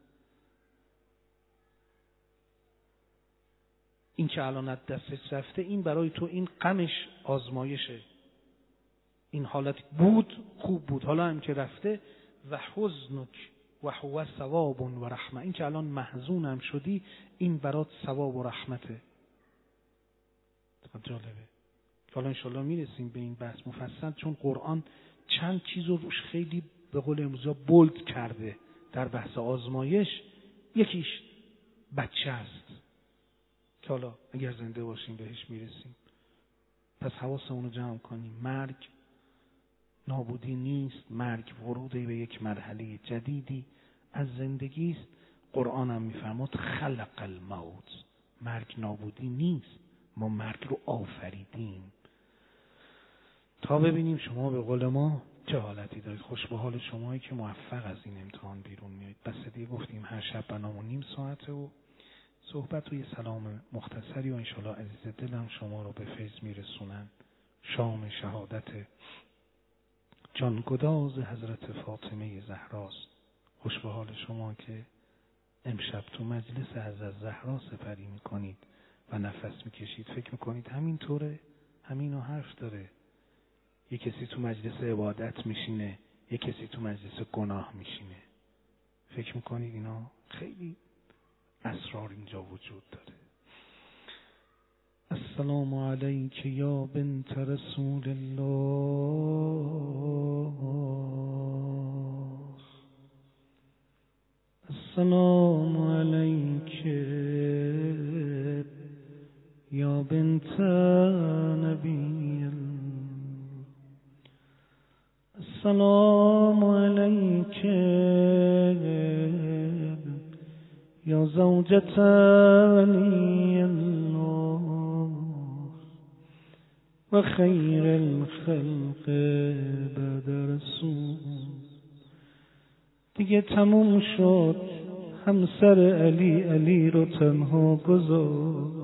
این که الان از دستش رفته، این برای تو این غمش آزمایشه. این حالت بود خوب بود، حالا هم که رفته و حزنک و هو ثواب و رحمه، این که الان محزونم شدی این برات ثواب و رحمته. جالبه. حالا انشالله میرسیم به این بحث مفصل، چون قرآن چند چیز رو روش خیلی به قول امروزی بولد کرده در بحث آزمایش. یکیش بچه است که حالا اگر زنده باشیم بهش میرسیم. پس حواسمون رو جمع کنیم. مرگ نابودی نیست، مرگ ورودی به یک مرحله جدیدی از زندگی است. قرآن هم میفرماد خلق الموت، مرگ نابودی نیست، ما مرگ رو آفریدیم تا ببینیم شما به قول ما چه حالتی دارید. خوش به حال شمایی که موفق از این امتحان بیرون میایید. بس دیگه گفتیم هر شب برنامه نیم ساعته و صحبت و یه سلام مختصری و انشالله عزیز دلم شما رو به فیض میرسونن. شام شهادت جانگداز حضرت فاطمه زهراست. خوش به حال شما که امشب تو مجلس حضرت زهرا سپری میکنید و نفس میکشید. فکر میکنید همین طوره؟ همینو حرف داره. یک کسی تو مجلس عبادت میشینه، یک کسی تو مجلس گناه میشینه. فکر میکنید اینا خیلی اسرار اینجا وجود داره. السلام علیک یا بنت رسول الله، السلام علیک یا بنت نبی الله، السلام علیک یا زوجة علی الله و خیر الخلق بعد رسول. دیگه تموم شد، همسر علی علی رو تنها گذار.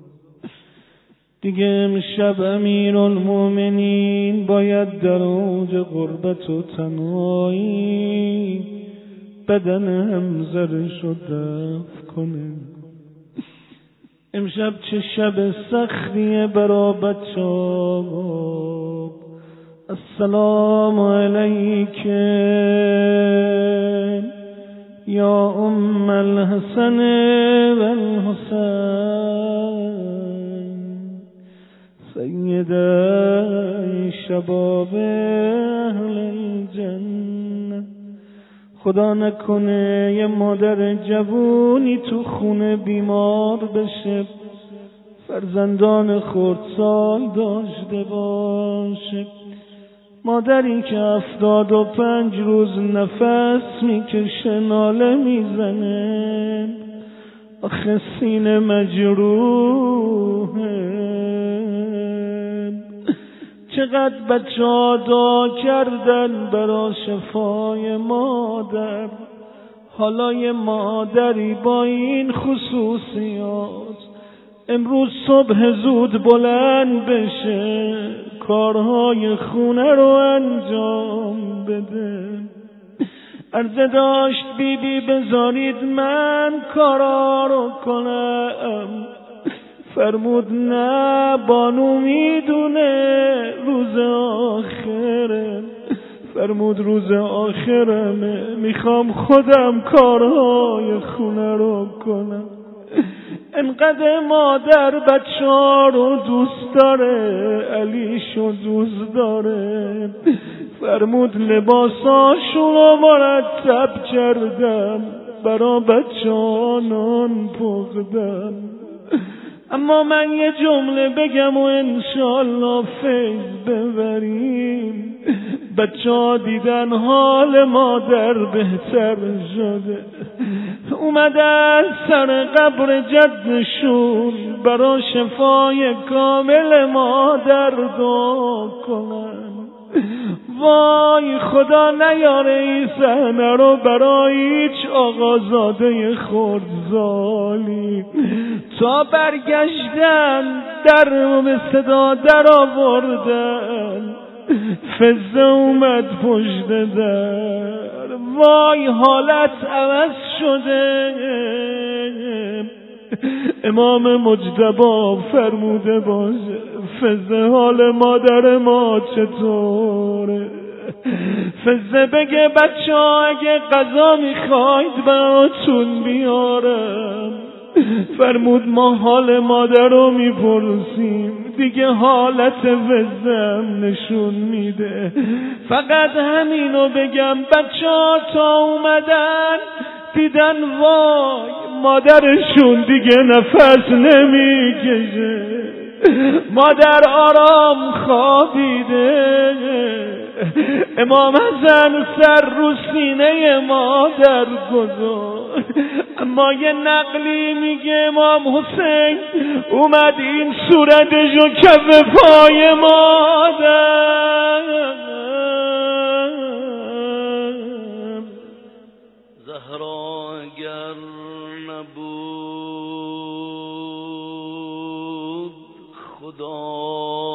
دیگه امشب امیرالمومنین باید در اوج غربت و تنهایی بدن همزرش رو دفن کنه. امشب چه شب سختیه برا بچه‌ها. السلام علیک یا ام الحسن و الحسین سیده شباب اهل الجنه. خدا نکنه یه مادر جوونی تو خونه بیمار بشه، فرزندان خردسال داشته باشه، مادری که هفتاد و پنج روز نفس میکشه ناله میزنه، آخه سینه مجروحه. چقدر بچه ها دعا کردن برا شفای مادر. حالا یه مادری با این خصوصیات امروز صبح زود بلند بشه، کارهای خونه رو انجام بده. عرضه داشت بی بی بذارید من کارا رو کنم، فرمود نه بانو میدونه روز آخره. فرمود روز آخرمه، میخوام خودم کارهای خونه رو کنم. انقدر مادر بچه ها رو دوست داره، علیشو دوست داره. فرمود لباساشون رو مرتب کردم، برا بچه ها نان پختم. اما من یه جمله بگم و انشالله فیض ببریم. بچه ها دیدن حال مادر بهتر شده، اومدن سر قبر جدشون برا شفای کامل مادر دعا کنن. وای خدا نیاره این صحنه رو برای هیچ آقازاده خردزالی. تا برگشتن در رو به صدا در آوردن، فزه اومد پشت در. وای حالت عوض شده. امام مجتبی فرموده باشه فزه حال مادر ما چطوره. فزه بگه بچه ها اگه غذا میخواید براتون بیارم. فرمود ما حال مادر رو میپرسیم، دیگه حالت وزم نشون میده. فقط همینو بگم بچه ها تا اومدن دیدن وای مادرشون دیگه نفس نمیکشه، مادر آرام خوابیده. امام حسن سر رو سینه مادر گذاشت، اما یه نقلی میگه امام حسین اومد این صورتشو کف پای مادر. زهرا اگر نبود خدا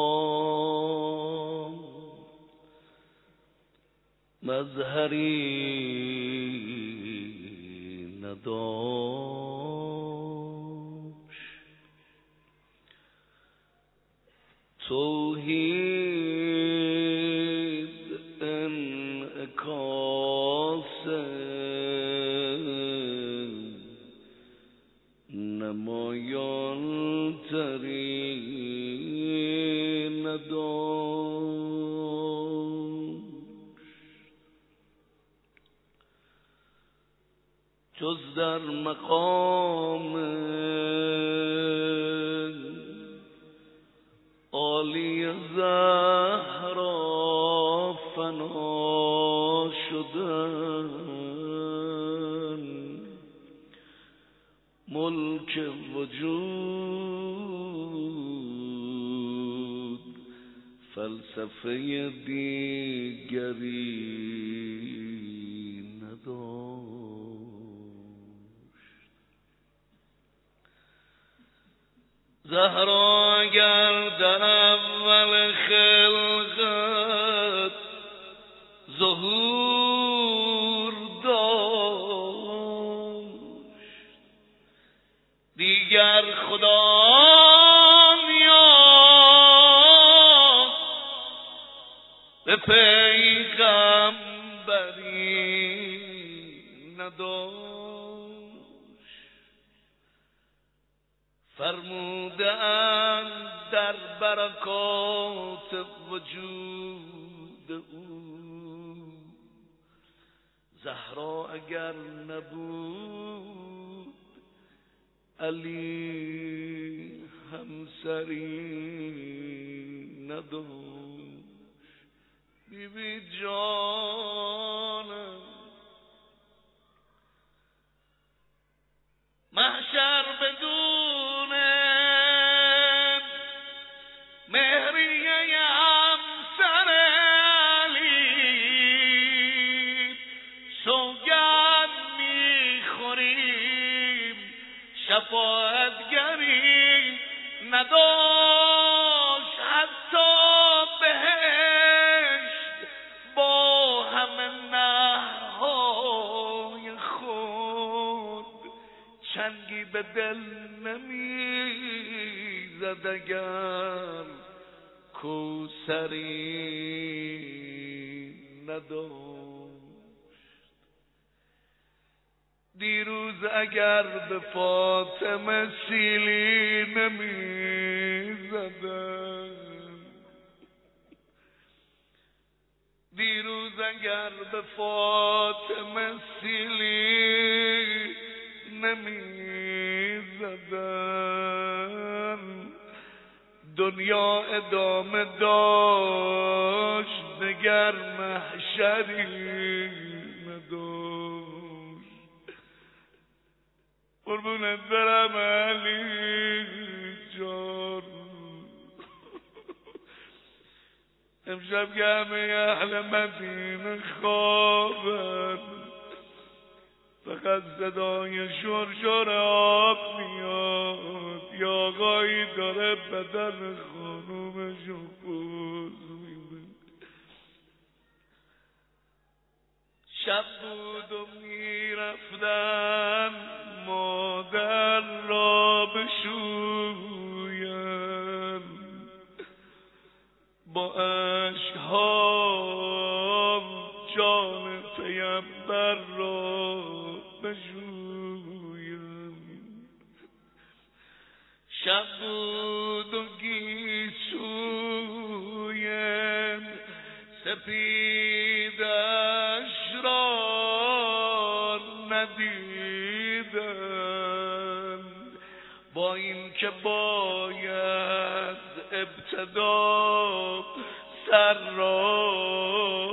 مظهری نداشت، توحید انعکاس نمایان تری نداشت، جز در مقام عالی زهرا فنا شدن، ملک وجود فلسفه دیگری نداشت. زهرا اگر در اول خلقت ظهور داشت، دیگر خدا نیاز به پیغمبری نداشت. فرمودند در برکات وجود او، زهرا اگر نبود علی همسری نداشت. بی بی جانم محشر بدون مهریه همسر علی سوگند میخوریم شفاعتگری نداشت. حتی بهشت با همه نهرهای خود چنگی به دل نمیزد اگر کوثری نداشت. دیروز اگر به فاطمه سیلی نمیزدن، دیروز اگر به فاطمه سیلی نمیزدن، دنیا ادامه داشت دگر محشری نداشت. قربونت برم علی جان، امشب که همه اهل مدینه خوابن، فقط صدای شرشر آب میاد، یا آقایی داره بدن خانومشو بوز میده. شب بود و میرفتن مادر را بشوین، با عشقها جان پیمبر را بشوین. شب بود و گیسوی ندیدن، با این که باید ابتدا سر را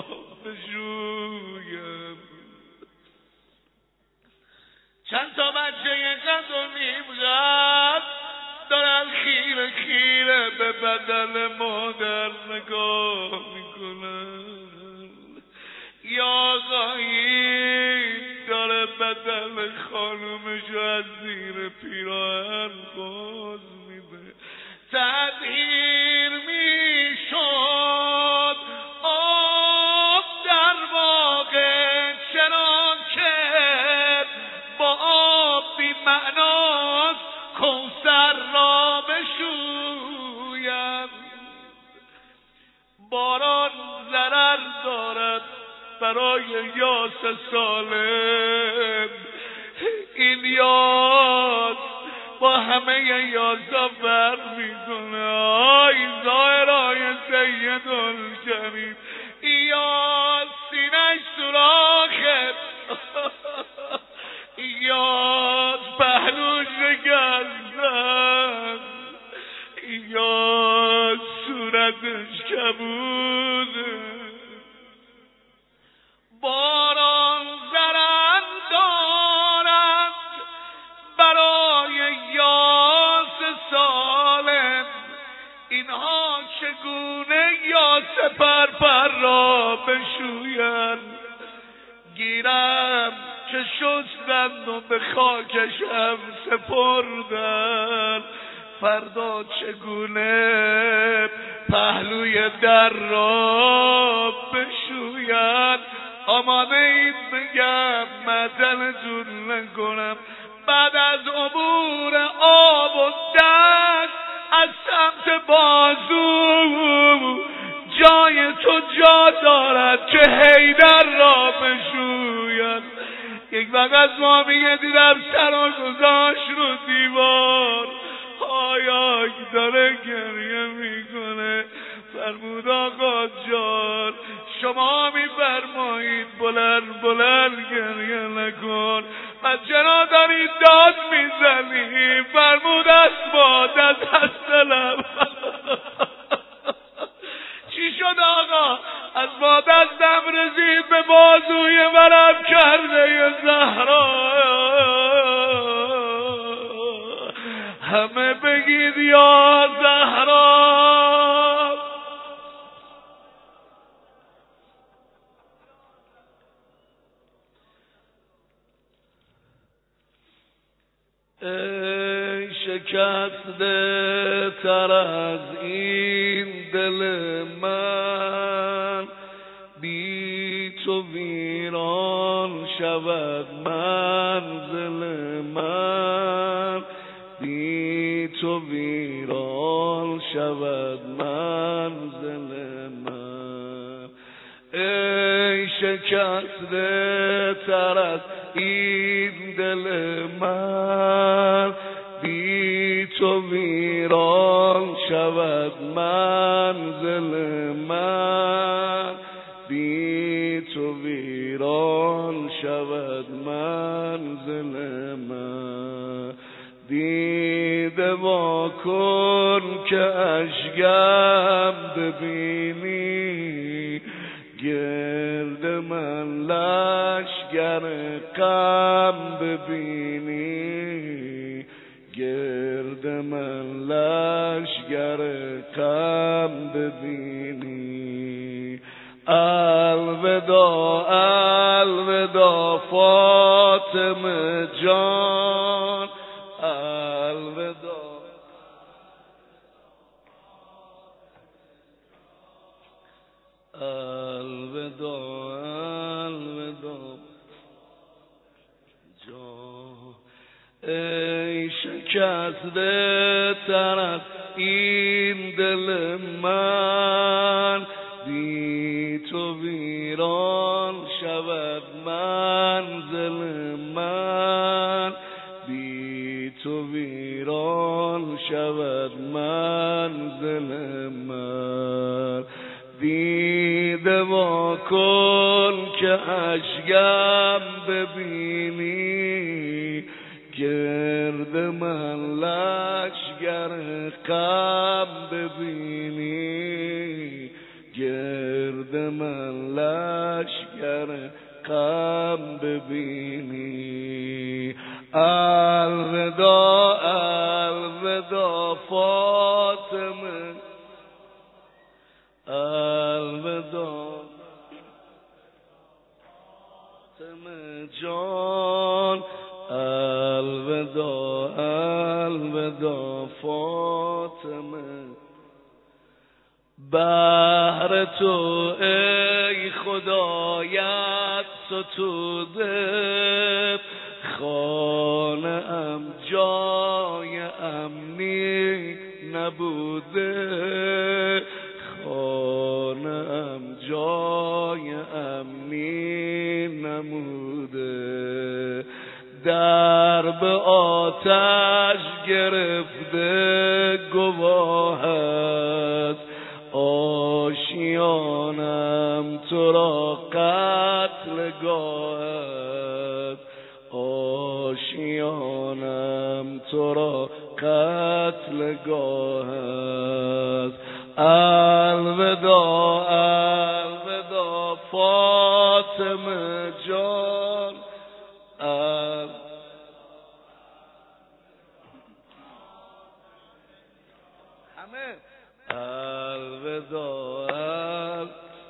بجویم. چند تا بچه قد و نیم قد دارن خیره خیره به بدن مادر نگاه میکنن، یا آقایی داره بدن خانومش از زیر پیراهن باز میده. تدهیر میشد آب در واقع، چرا که با آب بی معناست کوثر را بشویم. باران ضرر دارد برای یاس سالم، این یاس با همه یاسا فرق میکنه. آی ظاهرای سید الجلیل، این یاس سینه‌اش سوراخه، این یاس پهلوش گردن، این یاس صورتش کبوده. باران ضرر دارد برای یاس سالم، اینها چگونه یاس پرپر را بشویند؟ گیرم که شستند و به خاکشم سپردند، فردا چگونه پهلوی در را بشویند؟ آماده اید بگم معطلتون نکنم. بعد از عبور آب و دشت از سمت بازو جای تو جا دارد که حیدر را بشوید. یک وقت از ما میگه دیدم سر و گذاشت رو دیوار، آیا داره گریه میکنه. فرمود آقا جان شما میفرمایید بلند بلند گریه نکن، و چرا داری داد میزنی؟ فرمود اسباد از دستم. چی شد آقا؟ از ما دستم رسید به بازوی منم کرده ی زهرا. همه بگید یا زهرا. ای شکسته تر از این دل من، بی تو ویران شود منزل من، بی تو ویران شود منزل من. ای شکسته تر از این دل من، بی تو ویران شود منزل من، بی تو ویران شود منزل من. دیده وا کن که اشکم ببینی، گرد من لشگر غم ببینی، گرد من لشگر غم ببینی. الوداع الوداع فاطمه جان، الوداع الوداع الوداع جان. ای شکسته تر از این دل من، بی تو ویران شود منزل من، بی تو ویران شود منزل من. دیده وا کن که اشکم ببینی گرد من لشگر غم ببینی گرد من لشگر غم ببینی الوداع الوداع فاطمه الوداع فاطمه جان الوداع الوداع فاطمه بهر تو ای خدایت ستوده خانه ام جای امنی نبوده خانه ام جای امنی نموده درب آتش گرفته گواه است آشیانم تو را قتل گاه است آشیانم تو را قتل گاه است الوداع الوداع فاطمه جان ال... همه الوداع ال...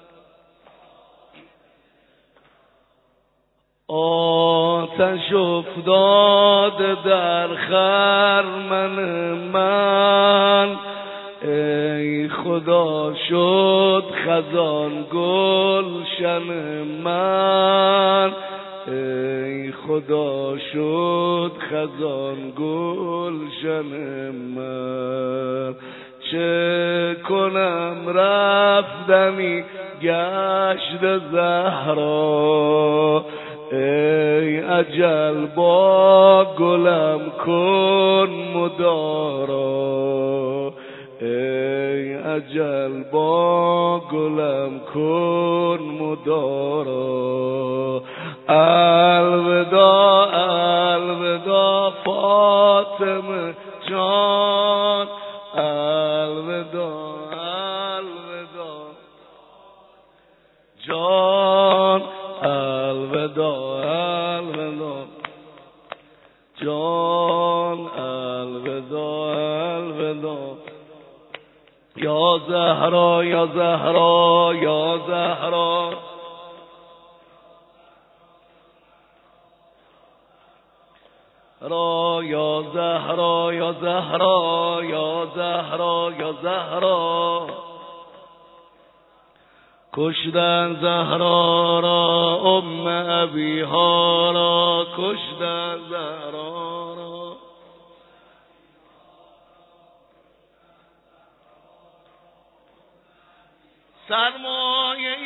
آتش افتاد در خرمن من ای خدا شد خزان گلشن من ای خدا شد خزان گلشن من چه کنم رفتنی گشت زهرا ای اجل با گلم کن مدارا ای اجل با گلم کن مدارا الوداع الوداع فاطمه جان الوداع الوداع جان الوداع الوداع جان الوداع الوداع یا زهرا یا زهرا یا زهرا را یا زهرا یا زهرا یا زهرا یا زهرا کشتن زهرا را ام ابیها را کشتن زهرا را سرمایه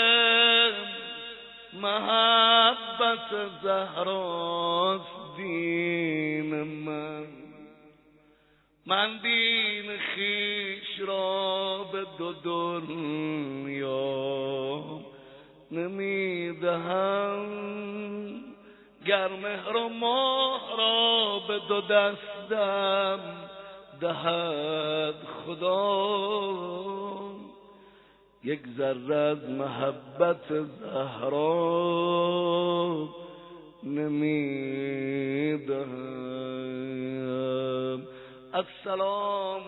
محبت زهراست دین من من دین خیش را به دو دنیا نمیدهم گر مهر و ماه را به دو دستم دهد خدا یک ذره از محبت زهرا نمیدهم السلام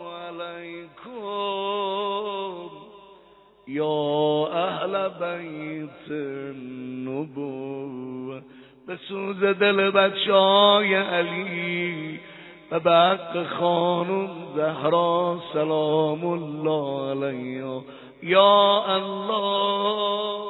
علیکم یا اهل بیت النبوة به سوز دل بچه‌های علی و به حق خانم زهرا سلام الله علیها یا الله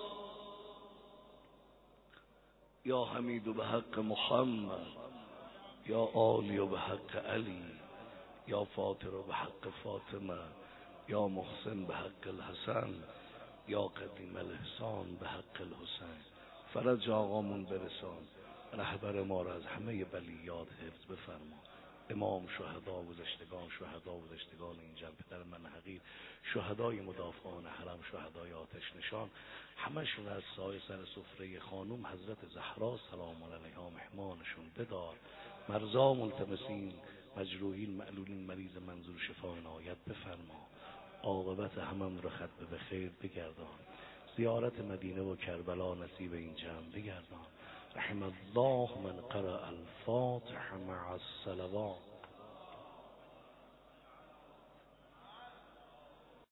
یا حمید به حق محمد یا عالی به حق علی یا فاطر به حق فاطمه یا محسن به حق الحسن یا قدیم الاحسان به حق الحسین فرج آقامون برسان رهبر ما را از همه بلیات حفظ بفرما امام شهدا گذشتگان، شهدا گذشتگان این جمع، پدر من حقیر، شهدای مدافعان حرم، شهدای آتش نشان، همشون از سایه سر سفره خانوم حضرت زهرا سلام علیها مهمانشون بدار. مرزا ملتمسین، مجروحین، معلولین، مریض منظور شفا عنایت بفرما. عاقبت همم رو خط به خیر بگردان. زیارت مدینه و کربلا نصیب این جمع بگردان. رحم الله من قرأ الفاتح مع الصلوات.